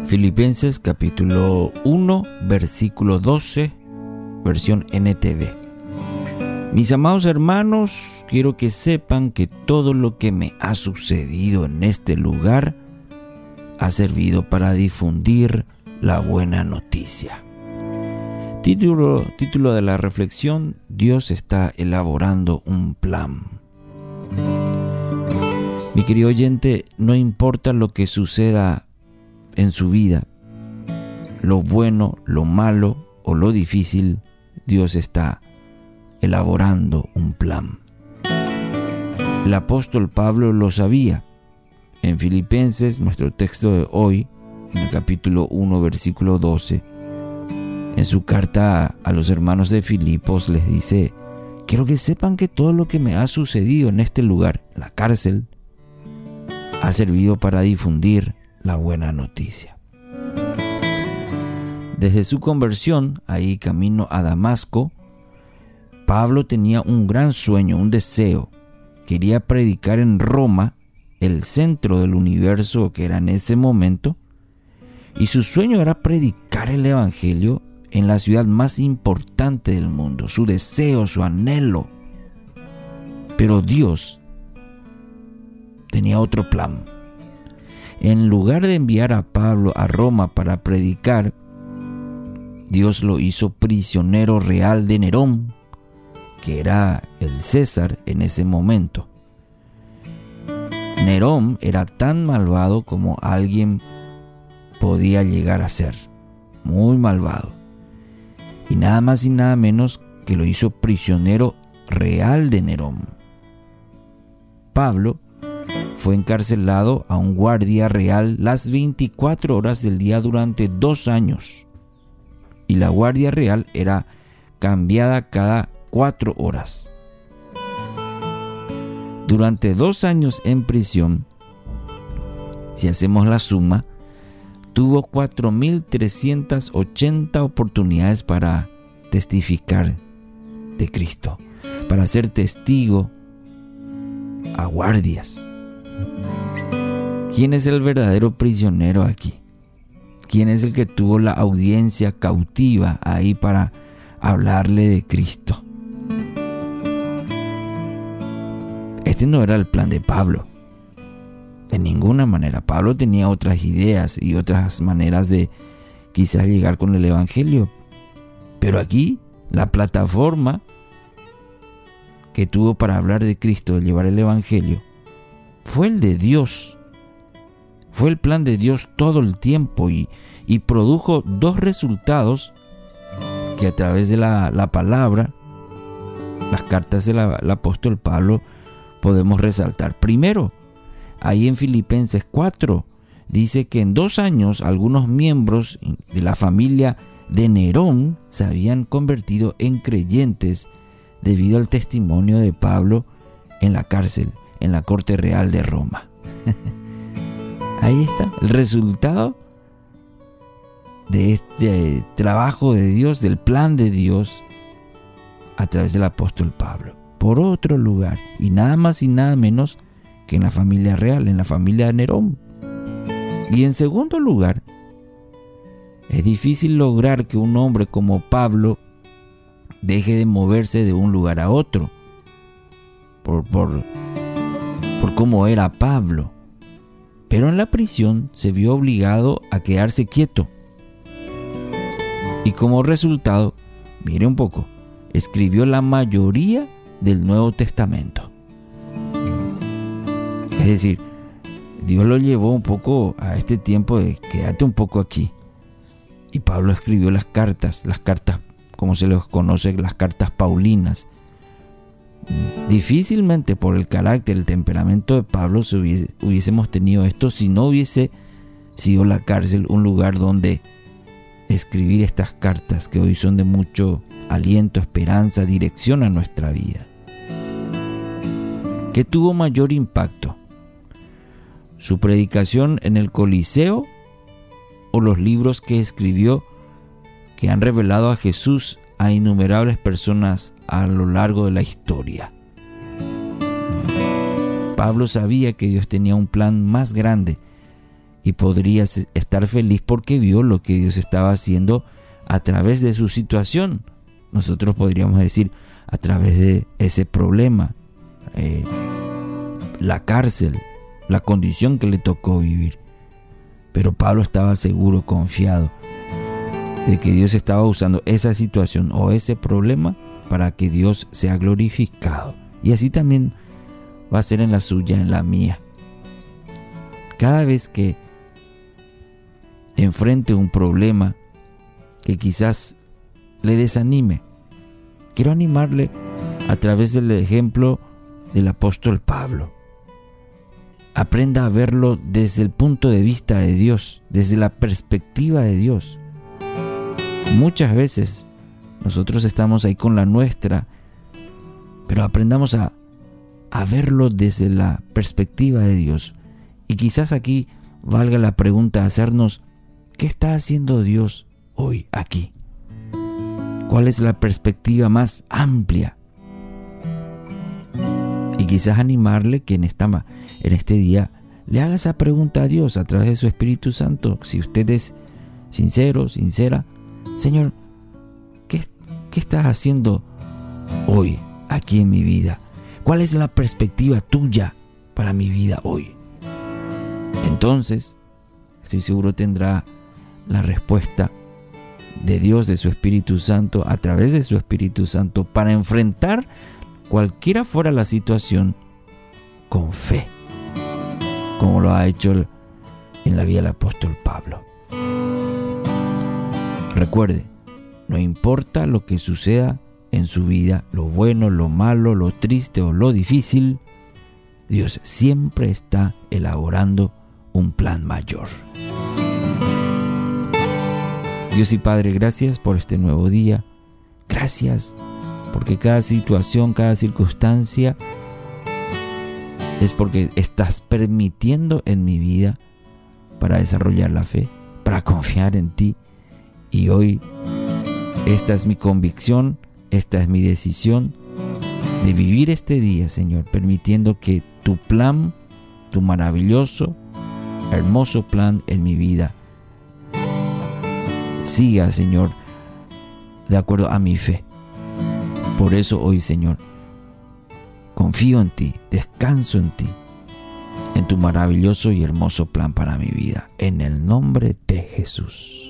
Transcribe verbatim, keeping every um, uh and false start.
Filipenses capítulo uno, versículo doce, versión N T V. Mis amados hermanos, quiero que sepan que todo lo que me ha sucedido en este lugar ha servido para difundir la buena noticia. Título, título de la reflexión: Dios está elaborando un plan. Mi querido oyente, no importa lo que suceda en su vida, lo bueno, lo malo o lo difícil, Dios está elaborando un plan. El apóstol Pablo lo sabía. En Filipenses, nuestro texto de hoy, en el capítulo uno, versículo doce, en su carta a los hermanos de Filipos les dice: quiero que sepan que todo lo que me ha sucedido en este lugar, en la cárcel, ha servido para difundir la buena noticia. Desde su conversión, ahí camino a Damasco, Pablo tenía un gran sueño, un deseo. Quería predicar en Roma, el centro del universo que era en ese momento, y su sueño era predicar el evangelio en la ciudad más importante del mundo, su deseo, su anhelo. Pero Dios tenía otro plan. En lugar de enviar a Pablo a Roma para predicar, Dios lo hizo prisionero real de Nerón, que era el César en ese momento. Nerón era tan malvado como alguien podía llegar a ser, muy malvado. Y nada más y nada menos que lo hizo prisionero real de Nerón. Pablo fue encarcelado a un guardia real las veinticuatro horas del día durante dos años. Y la guardia real era cambiada cada cuatro horas. Durante dos años en prisión, si hacemos la suma, tuvo cuatro mil trescientas ochenta oportunidades para testificar de Cristo, para ser testigo a guardias. ¿Quién es el verdadero prisionero aquí? ¿Quién es el que tuvo la audiencia cautiva ahí para hablarle de Cristo? Este no era el plan de Pablo. De ninguna manera. Pablo tenía otras ideas y otras maneras de quizás llegar con el evangelio. Pero aquí, la plataforma que tuvo para hablar de Cristo, de llevar el evangelio, fue el de Dios. Fue el plan de Dios todo el tiempo y, y produjo dos resultados que a través de la, la palabra, las cartas del apóstol Pablo, podemos resaltar. Primero, ahí en Filipenses cuatro, dice que en dos años algunos miembros de la familia de Nerón se habían convertido en creyentes debido al testimonio de Pablo en la cárcel, en la corte real de Roma. Ahí está el resultado de este trabajo de Dios, del plan de Dios a través del apóstol Pablo. Por otro lugar, y nada más y nada menos que en la familia real, en la familia de Nerón. Y en segundo lugar, es difícil lograr que un hombre como Pablo deje de moverse de un lugar a otro por, por, por cómo era Pablo. Pero en la prisión se vio obligado a quedarse quieto. Y como resultado, mire un poco, escribió la mayoría del Nuevo Testamento. Es decir, Dios lo llevó un poco a este tiempo de quédate un poco aquí. Y Pablo escribió las cartas, las cartas, como se les conoce, las cartas paulinas. Difícilmente por el carácter, el temperamento de Pablo se hubiese, hubiésemos tenido esto si no hubiese sido la cárcel un lugar donde escribir estas cartas que hoy son de mucho aliento, esperanza, dirección a nuestra vida. ¿Qué tuvo mayor impacto? ¿Su predicación en el Coliseo o los libros que escribió que han revelado a Jesús a innumerables personas a lo largo de la historia? Pablo sabía que Dios tenía un plan más grande y podría estar feliz porque vio lo que Dios estaba haciendo a través de su situación. Nosotros podríamos decir a través de ese problema, eh, la cárcel, la condición que le tocó vivir. Pero Pablo estaba seguro, confiado, de que Dios estaba usando esa situación o ese problema para que Dios sea glorificado. Y así también va a ser en la suya, en la mía. Cada vez que enfrente un problema que quizás le desanime, quiero animarle a través del ejemplo del apóstol Pablo. Aprenda a verlo desde el punto de vista de Dios, desde la perspectiva de Dios. Muchas veces nosotros estamos ahí con la nuestra, pero aprendamos a, a verlo desde la perspectiva de Dios. Y quizás aquí valga la pregunta hacernos, ¿qué está haciendo Dios hoy aquí? ¿Cuál es la perspectiva más amplia? Y quizás animarle que en, esta, en este día le haga esa pregunta a Dios a través de su Espíritu Santo. Si usted es sincero, sincera, Señor, ¿qué, qué estás haciendo hoy aquí en mi vida? ¿Cuál es la perspectiva tuya para mi vida hoy? Entonces, estoy seguro tendrá la respuesta de Dios, de su Espíritu Santo, a través de su Espíritu Santo, para enfrentar cualquiera fuera la situación con fe, como lo ha hecho en la vida del apóstol Pablo. Recuerde, no importa lo que suceda en su vida, lo bueno, lo malo, lo triste o lo difícil, Dios siempre está elaborando un plan mayor. Dios y Padre, gracias por este nuevo día. Gracias porque cada situación, cada circunstancia es porque estás permitiendo en mi vida para desarrollar la fe, para confiar en ti. Y hoy esta es mi convicción, esta es mi decisión de vivir este día, Señor, permitiendo que tu plan, tu maravilloso, hermoso plan en mi vida siga, Señor, de acuerdo a mi fe. Por eso hoy, Señor, confío en ti, descanso en ti, en tu maravilloso y hermoso plan para mi vida, en el nombre de Jesús.